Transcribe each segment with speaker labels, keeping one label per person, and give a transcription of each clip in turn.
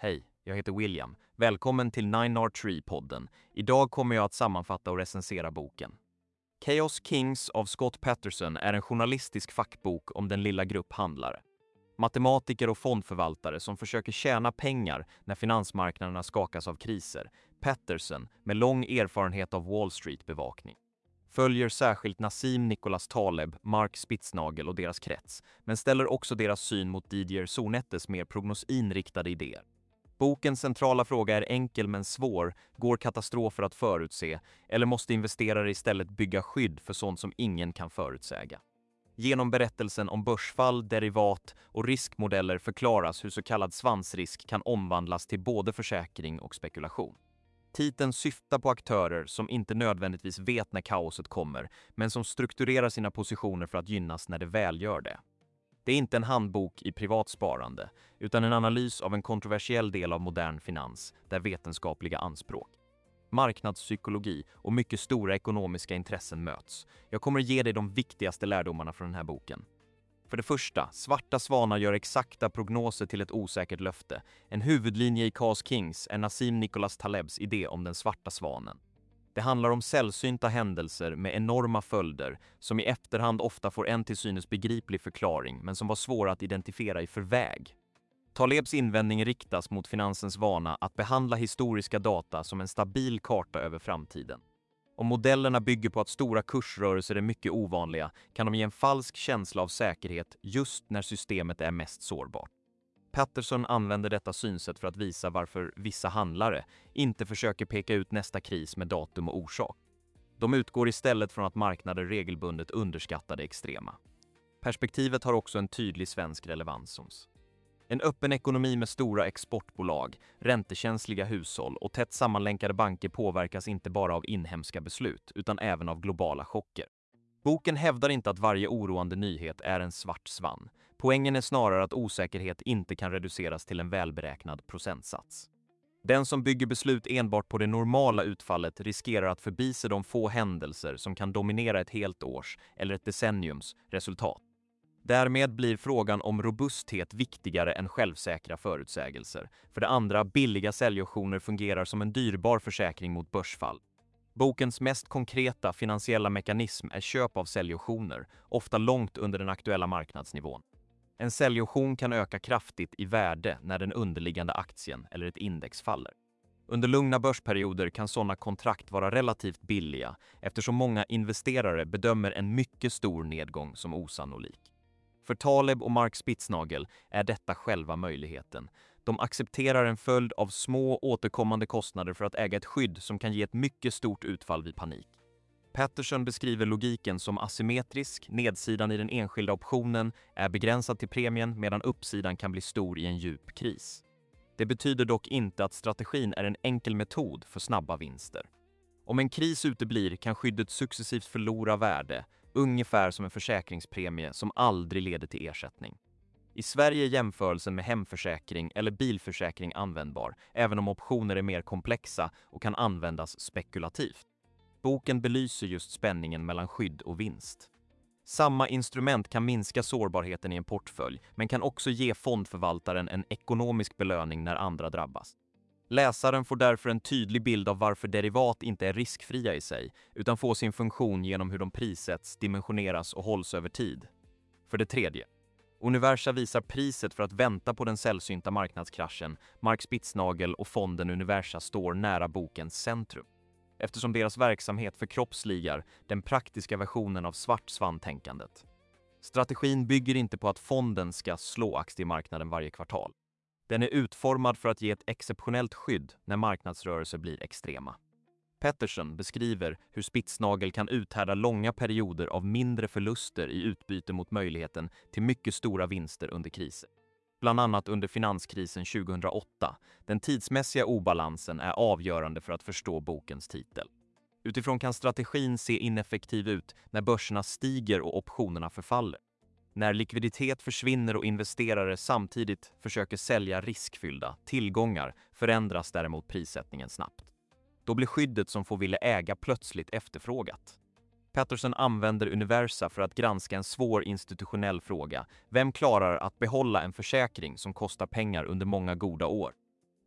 Speaker 1: Hej, jag heter William. Välkommen till 9R3-podden. Idag kommer jag att sammanfatta och recensera boken. Chaos Kings av Scott Patterson är en journalistisk fackbok om den lilla grupp handlare. Matematiker och fondförvaltare som försöker tjäna pengar när finansmarknaderna skakas av kriser. Patterson, med lång erfarenhet av Wall Street-bevakning. Följer särskilt Nassim Nicholas Taleb, Mark Spitznagel och deras krets, men ställer också deras syn mot Didier Sonettes mer prognosinriktade idéer. Bokens centrala fråga är enkel men svår. Går katastrofer att förutse, eller måste investerare istället bygga skydd för sånt som ingen kan förutsäga? Genom berättelsen om börsfall, derivat och riskmodeller förklaras hur så kallad svansrisk kan omvandlas till både försäkring och spekulation. Titeln syftar på aktörer som inte nödvändigtvis vet när kaoset kommer, men som strukturerar sina positioner för att gynnas när det väl gör det. Det är inte en handbok i privat sparande, utan en analys av en kontroversiell del av modern finans, där vetenskapliga anspråk, marknadspsykologi och mycket stora ekonomiska intressen möts. Jag kommer ge dig de viktigaste lärdomarna från den här boken. För det första, svarta svanar gör exakta prognoser till ett osäkert löfte. En huvudlinje i Chaos Kings är Nassim Nicholas Talebs idé om den svarta svanen. Det handlar om sällsynta händelser med enorma följder som i efterhand ofta får en till synes begriplig förklaring men som var svåra att identifiera i förväg. Talebs invändning riktas mot finansens vana att behandla historiska data som en stabil karta över framtiden. Om modellerna bygger på att stora kursrörelser är mycket ovanliga kan de ge en falsk känsla av säkerhet just när systemet är mest sårbart. Patterson använder detta synsätt för att visa varför vissa handlare inte försöker peka ut nästa kris med datum och orsak. De utgår istället från att marknader regelbundet underskattar det extrema. Perspektivet har också en tydlig svensk relevans. En öppen ekonomi med stora exportbolag, räntekänsliga hushåll och tätt sammanlänkade banker påverkas inte bara av inhemska beslut utan även av globala chocker. Boken hävdar inte att varje oroande nyhet är en svart svan. Poängen är snarare att osäkerhet inte kan reduceras till en välberäknad procentsats. Den som bygger beslut enbart på det normala utfallet riskerar att förbise de få händelser som kan dominera ett helt års eller ett decenniums resultat. Därmed blir frågan om robusthet viktigare än självsäkra förutsägelser. För det andra, billiga säljoptioner fungerar som en dyrbar försäkring mot börsfall. Bokens mest konkreta finansiella mekanism är köp av säljoptioner, ofta långt under den aktuella marknadsnivån. En säljoption kan öka kraftigt i värde när den underliggande aktien eller ett index faller. Under lugna börsperioder kan sådana kontrakt vara relativt billiga eftersom många investerare bedömer en mycket stor nedgång som osannolik. För Taleb och Mark Spitznagel är detta själva möjligheten. De accepterar en följd av små återkommande kostnader för att äga ett skydd som kan ge ett mycket stort utfall vid panik. Patterson beskriver logiken som asymmetrisk, nedsidan i den enskilda optionen är begränsad till premien medan uppsidan kan bli stor i en djup kris. Det betyder dock inte att strategin är en enkel metod för snabba vinster. Om en kris uteblir kan skyddet successivt förlora värde, ungefär som en försäkringspremie som aldrig leder till ersättning. I Sverige är jämförelsen med hemförsäkring eller bilförsäkring användbar, även om optioner är mer komplexa och kan användas spekulativt. Boken belyser just spänningen mellan skydd och vinst. Samma instrument kan minska sårbarheten i en portfölj, men kan också ge fondförvaltaren en ekonomisk belöning när andra drabbas. Läsaren får därför en tydlig bild av varför derivat inte är riskfria i sig, utan får sin funktion genom hur de prissätts, dimensioneras och hålls över tid. För det tredje, Universa visar priset för att vänta på den sällsynta marknadskraschen. Mark Spitznagel och fonden Universa står nära bokens centrum, eftersom deras verksamhet förkroppsligar den praktiska versionen av svart svantänkandet. Strategin bygger inte på att fonden ska slå aktiemarknaden varje kvartal. Den är utformad för att ge ett exceptionellt skydd när marknadsrörelser blir extrema. Patterson beskriver hur Spitznagel kan uthärda långa perioder av mindre förluster i utbyte mot möjligheten till mycket stora vinster under kriser. Bland annat under finanskrisen 2008. Den tidsmässiga obalansen är avgörande för att förstå bokens titel. Utifrån kan strategin se ineffektiv ut när börserna stiger och optionerna förfaller. När likviditet försvinner och investerare samtidigt försöker sälja riskfyllda tillgångar förändras däremot prissättningen snabbt. Då blir skyddet som får ville äga plötsligt efterfrågat. Patterson använder Universa för att granska en svår institutionell fråga. Vem klarar att behålla en försäkring som kostar pengar under många goda år?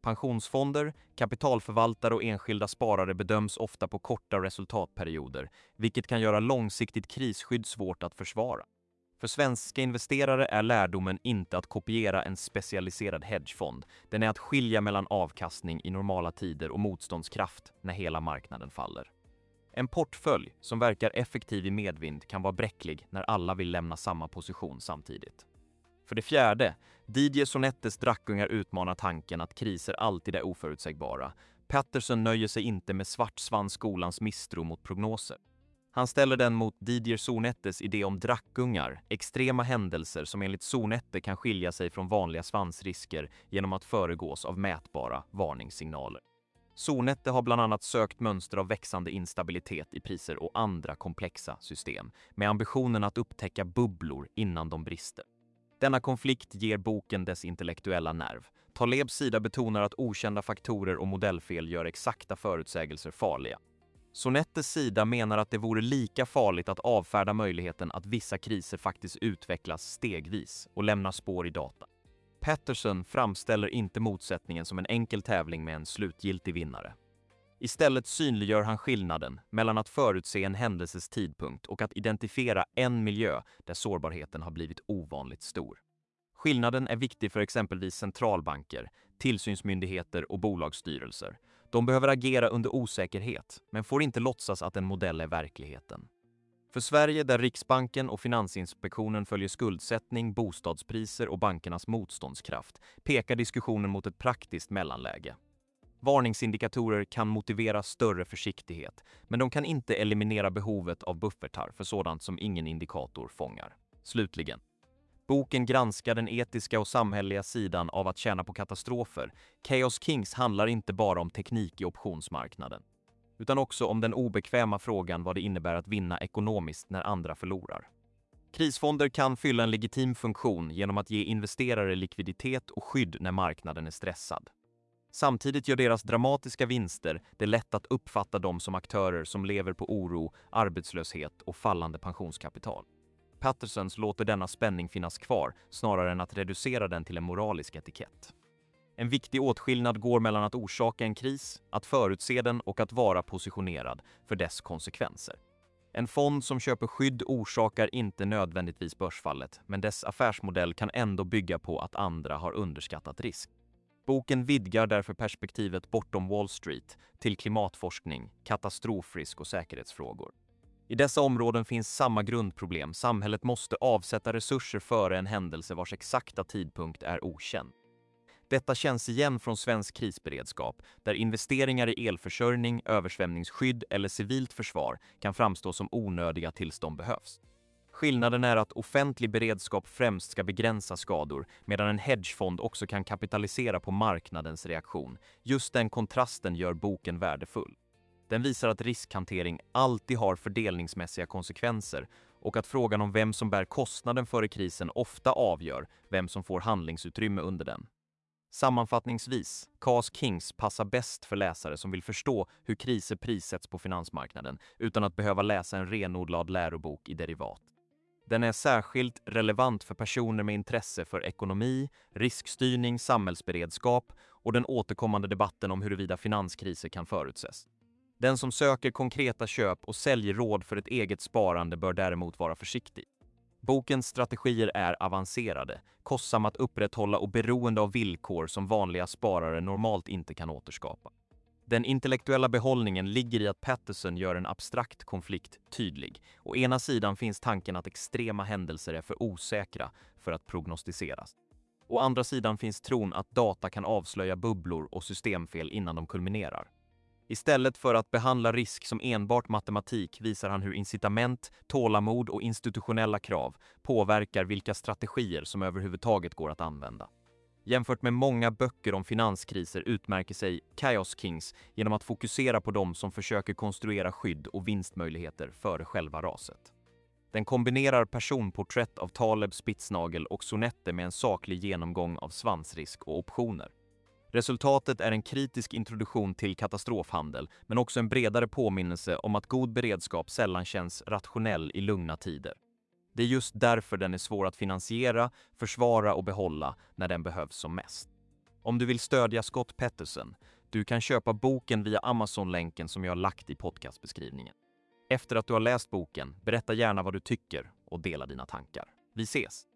Speaker 1: Pensionsfonder, kapitalförvaltare och enskilda sparare bedöms ofta på korta resultatperioder, vilket kan göra långsiktigt krisskydd svårt att försvara. För svenska investerare är lärdomen inte att kopiera en specialiserad hedgefond. Den är att skilja mellan avkastning i normala tider och motståndskraft när hela marknaden faller. En portfölj som verkar effektiv i medvind kan vara bräcklig när alla vill lämna samma position samtidigt. För det fjärde, Didier Sonettes drakkungar utmanar tanken att kriser alltid är oförutsägbara. Patterson nöjer sig inte med svartsvansskolans misstro mot prognoser. Han ställer den mot Didier Sonettes idé om drakkungar, extrema händelser som enligt Sonette kan skilja sig från vanliga svansrisker genom att föregås av mätbara varningssignaler. Sonette har bland annat sökt mönster av växande instabilitet i priser och andra komplexa system, med ambitionen att upptäcka bubblor innan de brister. Denna konflikt ger boken dess intellektuella nerv. Talebs sida betonar att okända faktorer och modellfel gör exakta förutsägelser farliga. Sonettes sida menar att det vore lika farligt att avfärda möjligheten att vissa kriser faktiskt utvecklas stegvis och lämnar spår i data. Patterson framställer inte motsättningen som en enkel tävling med en slutgiltig vinnare. Istället synliggör han skillnaden mellan att förutse en händelses tidpunkt och att identifiera en miljö där sårbarheten har blivit ovanligt stor. Skillnaden är viktig för exempelvis centralbanker, tillsynsmyndigheter och bolagsstyrelser. De behöver agera under osäkerhet, men får inte låtsas att en modell är verkligheten. För Sverige, där Riksbanken och Finansinspektionen följer skuldsättning, bostadspriser och bankernas motståndskraft, pekar diskussionen mot ett praktiskt mellanläge. Varningsindikatorer kan motivera större försiktighet, men de kan inte eliminera behovet av buffertar för sådant som ingen indikator fångar. Slutligen. Boken granskar den etiska och samhälleliga sidan av att tjäna på katastrofer. Chaos Kings handlar inte bara om teknik i optionsmarknaden, utan också om den obekväma frågan vad det innebär att vinna ekonomiskt när andra förlorar. Krisfonder kan fylla en legitim funktion genom att ge investerare likviditet och skydd när marknaden är stressad. Samtidigt gör deras dramatiska vinster det lätt att uppfatta dem som aktörer som lever på oro, arbetslöshet och fallande pensionskapital. Pattersons låter denna spänning finnas kvar snarare än att reducera den till en moralisk etikett. En viktig åtskillnad går mellan att orsaka en kris, att förutse den och att vara positionerad för dess konsekvenser. En fond som köper skydd orsakar inte nödvändigtvis börsfallet, men dess affärsmodell kan ändå bygga på att andra har underskattat risk. Boken vidgar därför perspektivet bortom Wall Street till klimatforskning, katastrofrisk och säkerhetsfrågor. I dessa områden finns samma grundproblem. Samhället måste avsätta resurser före en händelse vars exakta tidpunkt är okänd. Detta känns igen från svensk krisberedskap, där investeringar i elförsörjning, översvämningsskydd eller civilt försvar kan framstå som onödiga tills de behövs. Skillnaden är att offentlig beredskap främst ska begränsa skador, medan en hedgefond också kan kapitalisera på marknadens reaktion. Just den kontrasten gör boken värdefull. Den visar att riskhantering alltid har fördelningsmässiga konsekvenser och att frågan om vem som bär kostnaden före krisen ofta avgör vem som får handlingsutrymme under den. Sammanfattningsvis, Chaos Kings passar bäst för läsare som vill förstå hur kriser prissätts på finansmarknaden utan att behöva läsa en renodlad lärobok i derivat. Den är särskilt relevant för personer med intresse för ekonomi, riskstyrning, samhällsberedskap och den återkommande debatten om huruvida finanskriser kan förutses. Den som söker konkreta köp och säljråd för ett eget sparande bör däremot vara försiktig. Bokens strategier är avancerade, kostsamma att upprätthålla och beroende av villkor som vanliga sparare normalt inte kan återskapa. Den intellektuella behållningen ligger i att Patterson gör en abstrakt konflikt tydlig. Å ena sidan finns tanken att extrema händelser är för osäkra för att prognostiseras. Å andra sidan finns tron att data kan avslöja bubblor och systemfel innan de kulminerar. Istället för att behandla risk som enbart matematik visar han hur incitament, tålamod och institutionella krav påverkar vilka strategier som överhuvudtaget går att använda. Jämfört med många böcker om finanskriser utmärker sig Chaos Kings genom att fokusera på dem som försöker konstruera skydd och vinstmöjligheter före själva raset. Den kombinerar personporträtt av Taleb, Spitznagel och Sonette med en saklig genomgång av svansrisk och optioner. Resultatet är en kritisk introduktion till katastrofhandel, men också en bredare påminnelse om att god beredskap sällan känns rationell i lugna tider. Det är just därför den är svår att finansiera, försvara och behålla när den behövs som mest. Om du vill stödja Scott Peterson, du kan köpa boken via Amazon-länken som jag har lagt i podcastbeskrivningen. Efter att du har läst boken, berätta gärna vad du tycker och dela dina tankar. Vi ses!